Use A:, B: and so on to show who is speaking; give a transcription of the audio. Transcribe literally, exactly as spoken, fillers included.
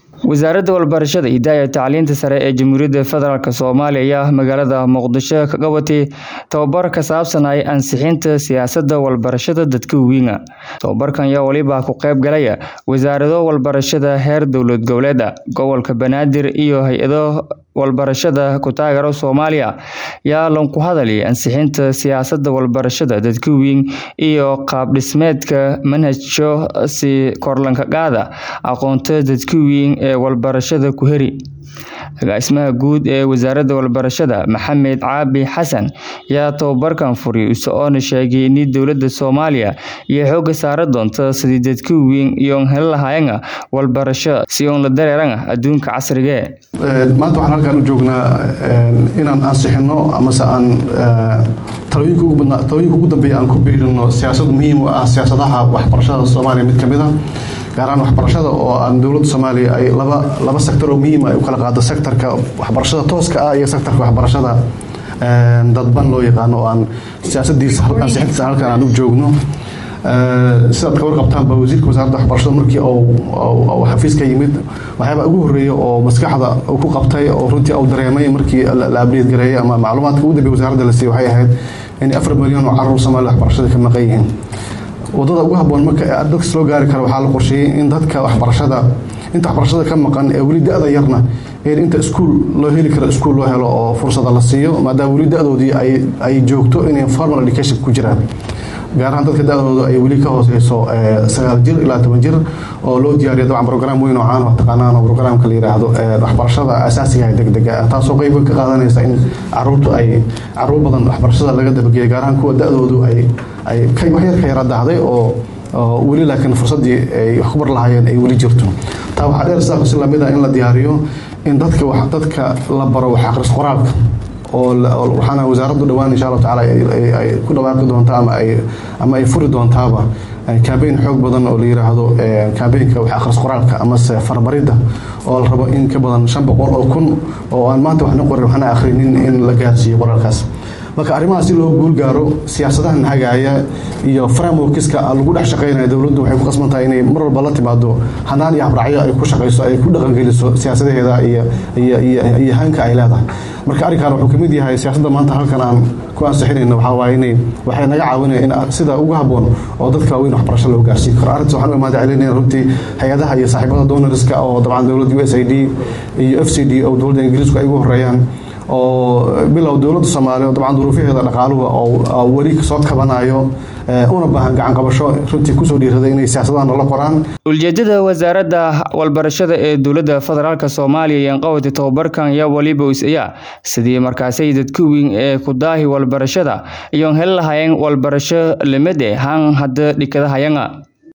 A: wasaaradda walbarashada Hidaaya iyo Tacliinta Sare ee Jamhuuriyadda Federaalka Soomaaliya ayaa magaalada Muqdisho ka qabatay tababar ka saabsan ay ansixinta siyaasadda walbarashada dadka weyn. Tababarkan ayaa waliba ku qayb galaya wasaaradda walbarashada heer dowlad goboleedka, gobolka Banaadir iyo hay'ado walbarashada ku taageera Soomaaliya yaa lan ku hadalay ansixinta siyaasadda walbarashada dadka weyn iyo qaab dhismeedka manhajka si kor lanka qaada aqoonta dadka weyn ee walbarashada ku heri. Agaasimaha guud ee wasaaradda walbarashada Maxamed Caabi Xasan yaa tababarkan furay oo sheegay in dowladda Soomaaliya iyo xoogga saar doonto sidii dadka weyn iyo hel lahaayeen walbarasho si oo la dareeran adduunka casriga ah.
B: maanta waxaan halkaan u joognaa inaan ansixino ama aan talooyinka ugu badnaa talooyinka ugu dambeeya aan ku biirino siyaasad muhiim ah siyaasadaha waxbarashada Soomaaliya mid kamid ah gaar ahaan waxbarashada oo aan dowladda Soomaaliya ay laba laba sektor oo muhiim ah u kala qaado sektorka waxbarashada tooska ah iyo sektorka waxbarashada dadban loo yaqaan oo aan siyaasadiisa ansixinta halkaan aan u joogno sida ka warqabtaan ba wasiirka wasaaradda waxbarashada markii oo xafiiska yimid waxyaaba ugu horeeyay oo maskaxda uu ku qabtay oo runtii uu dareemay markii la update gareeyay ama macluumaadka ugu dambeeyay wasaaradda la siiyay waxay ahayd in afar milyan oo carruur Soomaali waxbarashada ka maqan yihiin. wadada ugu haboon marka dadka soo gaari kara waxaa la qorsheeyay in dadka waxbarashada inta waxbarashada ka maqan ee wali da'da yarna ee inta iskuul loo heli karo iskuul loo helo oo fursad la siiyo maadaama wali da'doodii ay ay joogto in formal education ku jiraan gaar ahaan dadka da'dooda ay wali ka hooseyso sagaal jir ilaa toban jir oo loo diyaariyo dabcan program weyn oo caan ah taqaanaan oo programka la yiraahdo waxbarashada asaasiga ah degdega ah taasoo qayb ka qaadanaysa in carruurtu ay carruur badan waxbarashada laga dabageeyo gaar ahaan kuwa da'doodu ay ay ka wax yar ka yara dahday oo wali laakiin fursadii ay wax ku bar lahaayeen ay wali jirto taa waxa dheer sax si lamid ah in la diyaariyo in dadka wax dadka la baro wax akhris qoraalka oo waxana wasaaraddu dhawaan insha Allah taala ay ku dhawaaqi doonto ama ay ama ay furi doontaaba campaign xoog badan oo la yiraahdo campaignka wax akhris qoraalka ama farbarida oo la rabo in ka badan shan boqol oo kun oo aan maanta wax noqon waxna akhrinin in la gaarsiiyo qoraalkaas. marka arrimaha si loo guul gaaro siyaasadahan hagaaya iyo frameworkiska lagu dhex shaqeynayo dawladdu waxay ku qasban tahay inay mar walba la timaado hanaan iyo habraaciyo ay ku shaqeyso ay ku dhaqan geliso siyaasadaheeda iyo iyo iyo hanka ay leedahay. marka arrinkan wuxuu kamid yahay siyaasadda maanta halkan aan ku ansixinayno waxa waaye inay waxay naga caawinayaan in sida ugu haboon oo dadka weyn waxbarasho loo gaarsiin karo. arrintaas waxaan u mahad celinayna runtii hay'adaha iyo saaxiibada donorska oo dabcan dawladda U S A I D iyo F C D oo dawladda Ingiriisku ay ugu horeeyaan oo bilow dawladda Soomaaliya dabcan duruufaheeda dhaqaaluhu oo wali soo kabanayo una baahan gacan qabasho runtii ku soo dhiiraday inay siyaasadahan la qoraan.
A: ujeedada wasaaradda walbarashada ee dowladda federaalka Soomaaliya iyo qowda tababarkan ayaa waliba isaya sidii markaasay dadka weyn ee ku daahi walbarashada iyo hel lahaayeen walbarasho limade han hadda dhikada hayanga